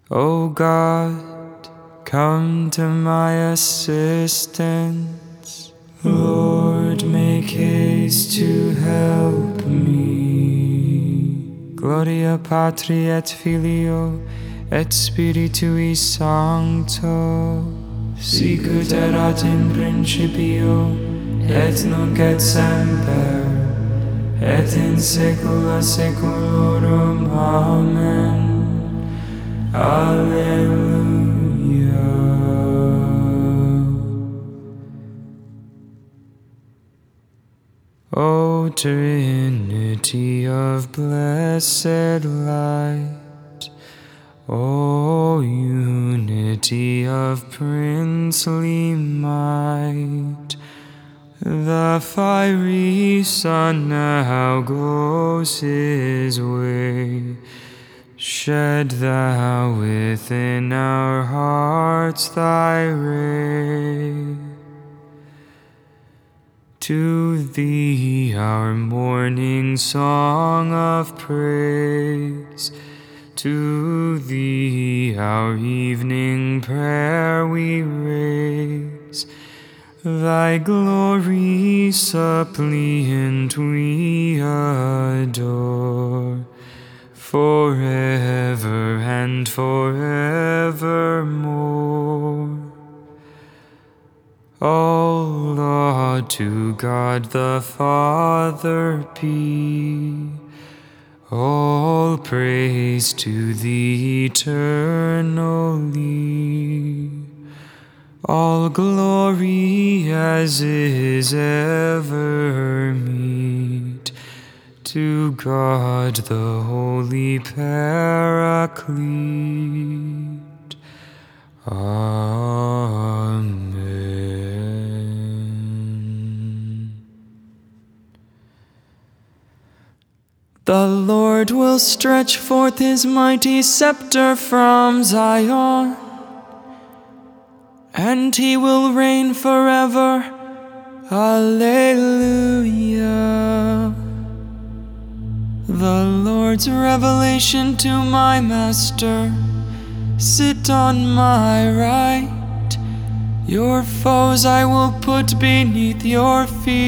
O God, come to my assistance. Lord, make haste to help me. Gloria Patri et Filio et Spiritui Sancto, sicut erat in principio, et nunc et semper, et in saecula saeculorum. Amen. Alleluia. O Trinity of blessed light, O unity of princely might, the fiery Son now goes his way. Shed thou within our hearts thy ray. To thee our morning song of praise, to thee our evening prayer we raise. Thy glory suppliant we adore, forever and forevermore. All laud to God the Father be, all praise to thee eternally, all glory as is ever meet to God the Holy Paraclete. Amen. The Lord will stretch forth his mighty scepter from Zion, and he will reign forever. Alleluia. The Lord's revelation to my master, sit on my right. Your foes I will put beneath your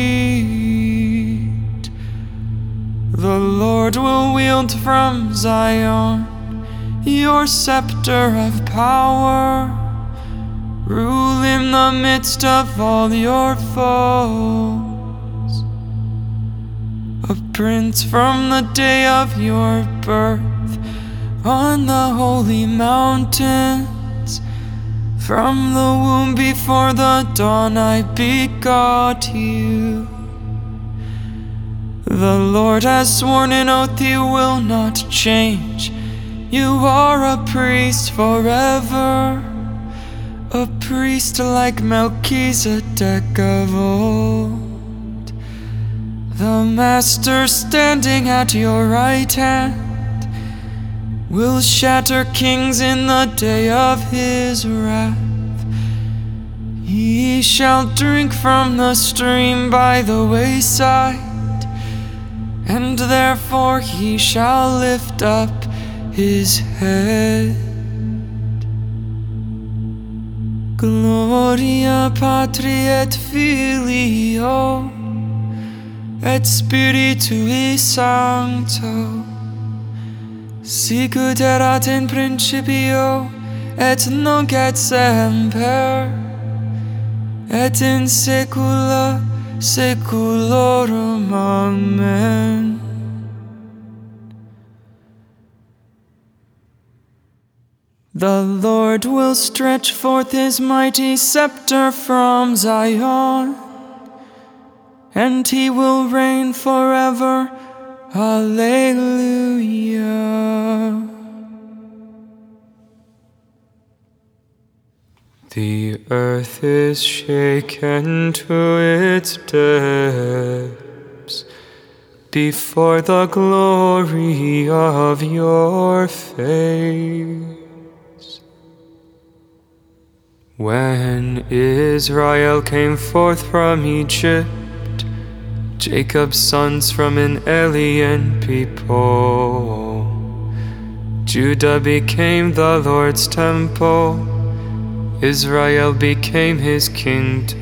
feet. The Lord will wield from Zion your scepter of power. Rule in the midst of all your foes. A prince from the day of your birth on the holy mountains. From the womb before the dawn I begot you. The Lord has sworn an oath he will not change. You are a priest forever, a priest like Melchizedek of old. The Master standing at your right hand will shatter kings in the day of his wrath. He shall drink from the stream by the wayside, and therefore he shall lift up his head. Gloria Patri et Filio et Spiritui Sancto, sicut erat in principio, et nunc et semper, et in saecula saeculorum. Amen. The Lord will stretch forth his mighty scepter from Zion, and he will reign forever. Alleluia. The earth is shaken to its depths before the glory of your face. When Israel came forth from Egypt, Jacob's sons from an alien people, Judah became the Lord's temple, Israel became his kingdom.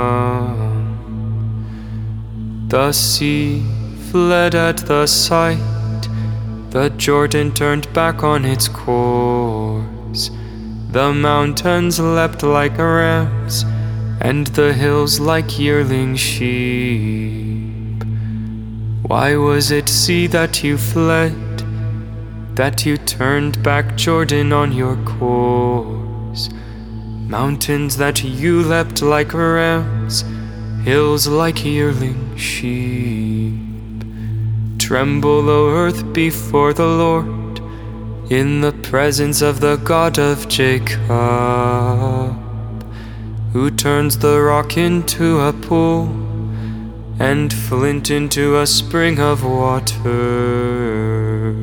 The sea fled at the sight, the Jordan turned back on its course. The mountains leapt like rams, and the hills like yearling sheep. Why was it sea that you fled, that you turned back Jordan on your course? Mountains that you leapt like rams, hills like yearling sheep. Tremble, O earth, before the Lord, in the presence of the God of Jacob, who turns the rock into a pool and flint into a spring of water.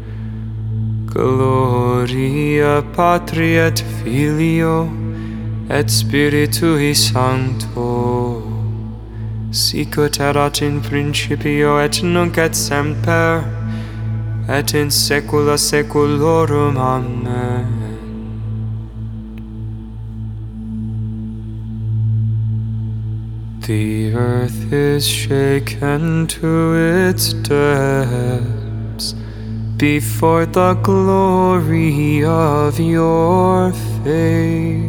Gloria Patri et Filio et Spiritui Sancto, sic ut erat in principio et nunc et semper, et in saecula saeculorum. Amen. The earth is shaken to its depths before the glory of your face.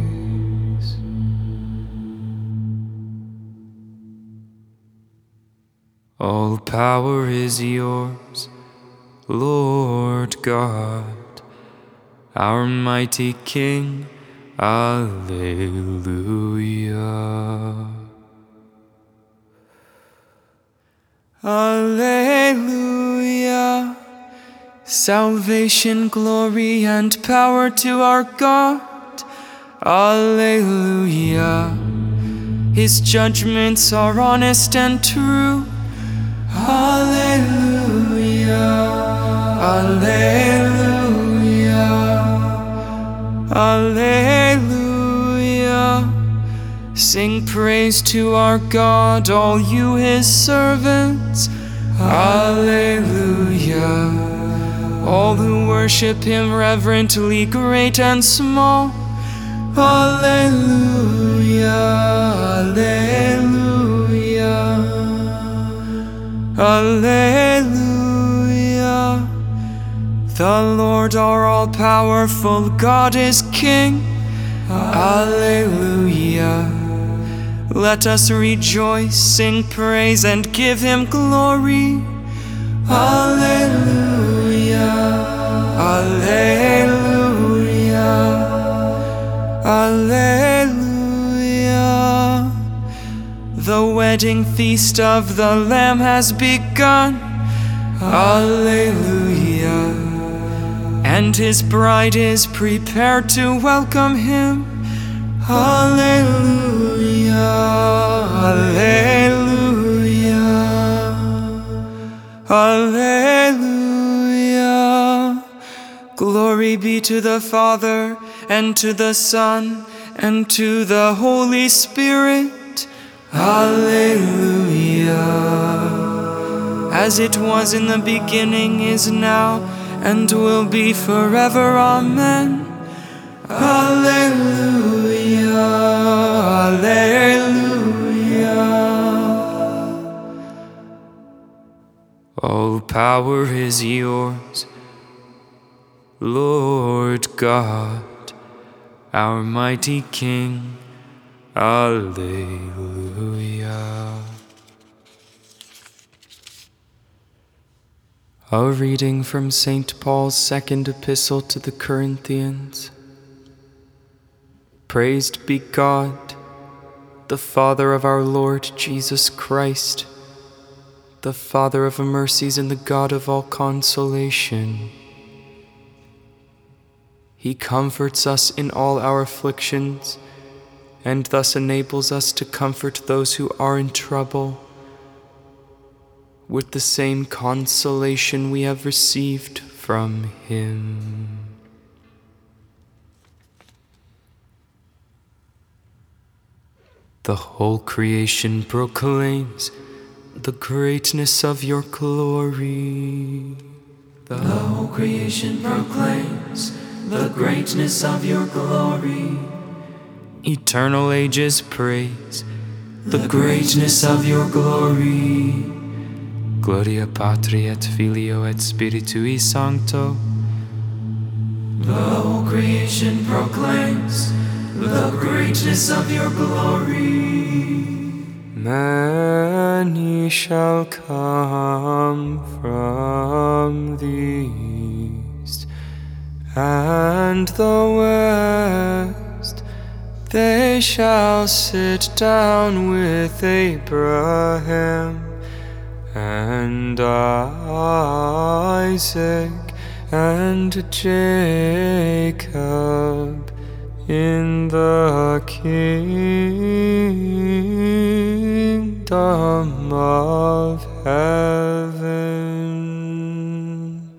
All power is yours, Lord God, our mighty King. Alleluia. Alleluia. Salvation, glory, and power to our God. Alleluia. His judgments are honest and true. Alleluia. Alleluia. Alleluia. Sing praise to our God, all you his servants. Alleluia. All who worship him reverently, great and small. Alleluia. Alleluia. Alleluia. The Lord our all-powerful God is King. Alleluia. Let us rejoice, sing praise, and give him glory. Alleluia. Alleluia. Alleluia. The wedding feast of the Lamb has begun. Alleluia. And his bride is prepared to welcome him. Alleluia. Alleluia. Alleluia. Glory be to the Father, and to the Son, and to the Holy Spirit. Alleluia. As it was in the beginning, is now, and will be forever. Amen. Alleluia. Alleluia. All power is yours, Lord God, our mighty King. Alleluia. A reading from St. Paul's second epistle to the Corinthians. Praised be God, the Father of our Lord Jesus Christ, the Father of mercies and the God of all consolation. He comforts us in all our afflictions, and thus enables us to comfort those who are in trouble with the same consolation we have received from him. The whole creation proclaims the greatness of your glory. The whole creation proclaims the greatness of your glory. Eternal ages praise the greatness of your glory. Gloria Patri et Filio et Spiritui Sancto. The whole creation proclaims the greatness of your glory. Many shall come from the east and the west. They shall sit down with Abraham and Isaac and Jacob in the kingdom of heaven.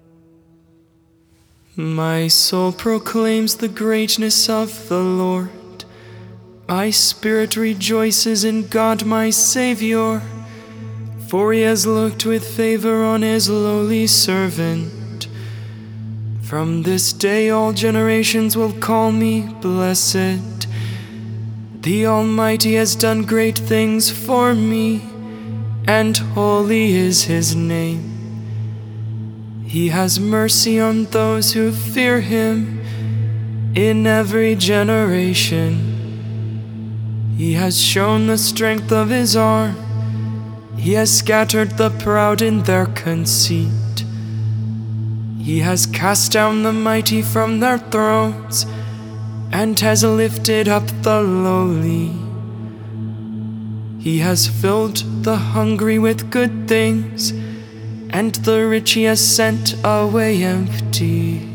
My soul proclaims the greatness of the Lord. My spirit rejoices in God my Savior, for he has looked with favor on his lowly servant. From this day all generations will call me blessed. The Almighty has done great things for me, and holy is his name. He has mercy on those who fear him in every generation. He has shown the strength of his arm. He has scattered the proud in their conceit. He has cast down the mighty from their thrones and has lifted up the lowly. He has filled the hungry with good things, and the rich he has sent away empty.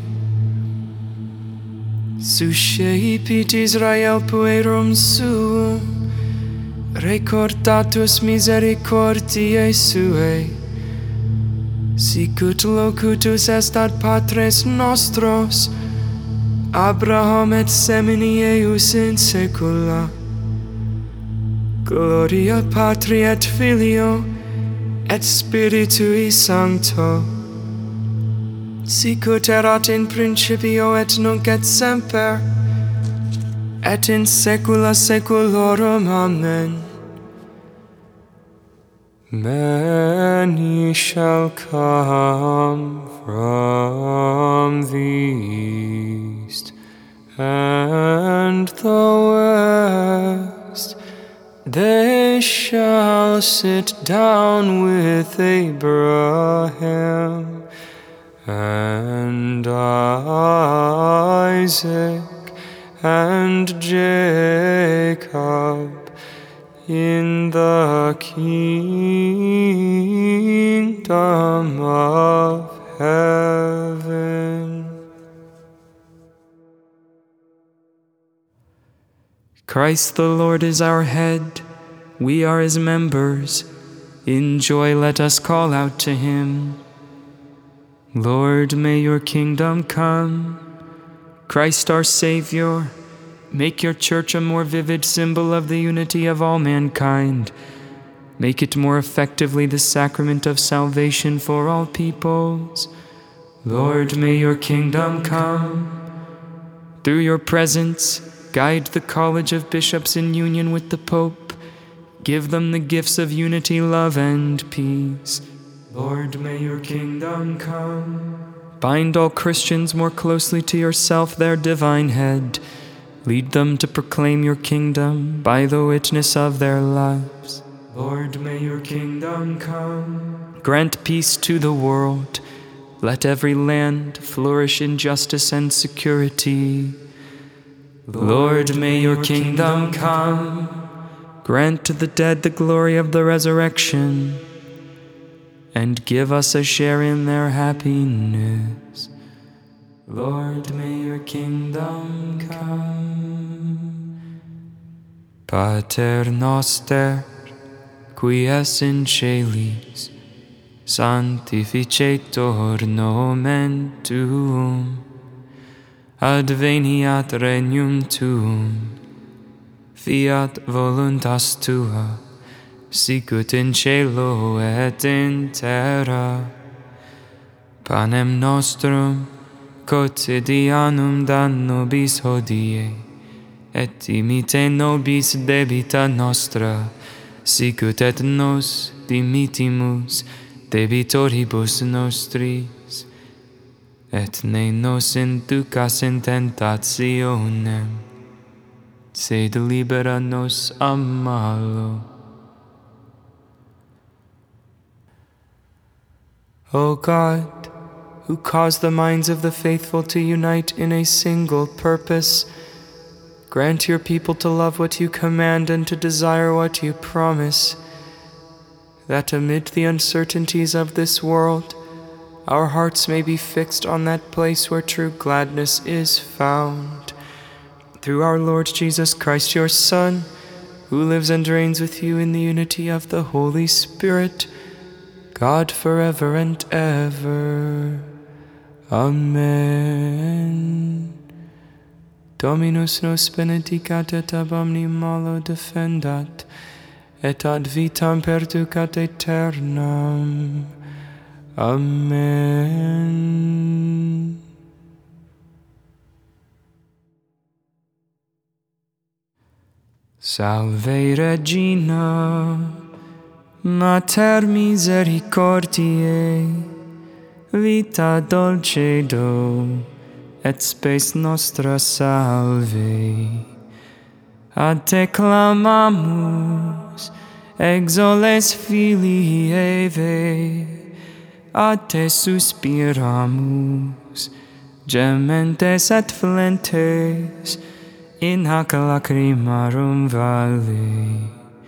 Susceipit Israel puerum suum, recordatus misericordiae suae, sicut locutus est ad patres nostros, Abraham et semini eius in saecula. Gloria Patri et Filio et Spiritui Sancto, sicut erat in principio et nunc et semper, et in saecula saeculorum. Amen. Many shall come from the east and the west. They shall sit down with Abraham and Isaac and Jacob in the kingdom of heaven. Christ the Lord is our head, we are his members. In joy let us call out to him. Lord, may your kingdom come. Christ our Savior, make your church a more vivid symbol of the unity of all mankind. Make it more effectively the sacrament of salvation for all peoples. Lord, may your kingdom come. Through your presence, guide the College of Bishops in union with the Pope. Give them the gifts of unity, love, and peace. Lord, may your kingdom come. Bind all Christians more closely to yourself, their divine head. Lead them to proclaim your kingdom by the witness of their lives. Lord, may your kingdom come. Grant peace to the world. Let every land flourish in justice and security. Lord, may your kingdom come. Grant to the dead the glory of the resurrection, and give us a share in their happiness. Lord, may your kingdom come. Pater noster, qui es in celis, sanctificetur nomen tuum, adveniat regnum tuum, fiat voluntas tua, sicut in cielo et in terra. Panem nostrum quotidianum da nobis hodie, et dimite nobis debita nostra, sicut et nos dimitimus debitoribus nostris, et ne nos inducas in tentationem, sed libera nos a malo. O God, who cause the minds of the faithful to unite in a single purpose, grant your people to love what you command and to desire what you promise, that amid the uncertainties of this world, our hearts may be fixed on that place where true gladness is found. Through our Lord Jesus Christ, your Son, who lives and reigns with you in the unity of the Holy Spirit, God forever and ever. Amen. Dominus nos benedicat et ab omni malo defendat, et ad vitam perducat aeternam. Amen. Salve Regina, Mater misericordiae, vita dulcedo, et spes nostra salve. Ad te clamamus, exoles filii Eve, ad te suspiramus, gementes et flentes, in hac lacrimarum vale.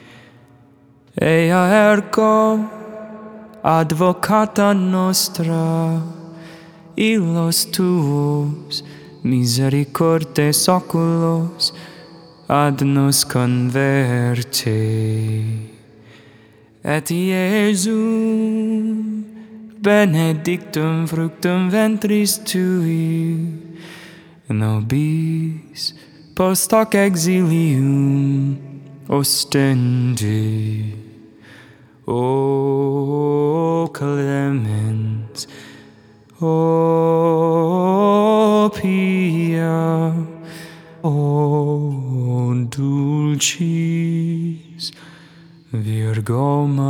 Ea ergo, advocata nostra, illos tuos misericordes oculos ad nos converte. Et Iesum benedictum fructum ventris tui, nobis post hoc exilium ostende. O clemens, O pia, O dulcis Virgo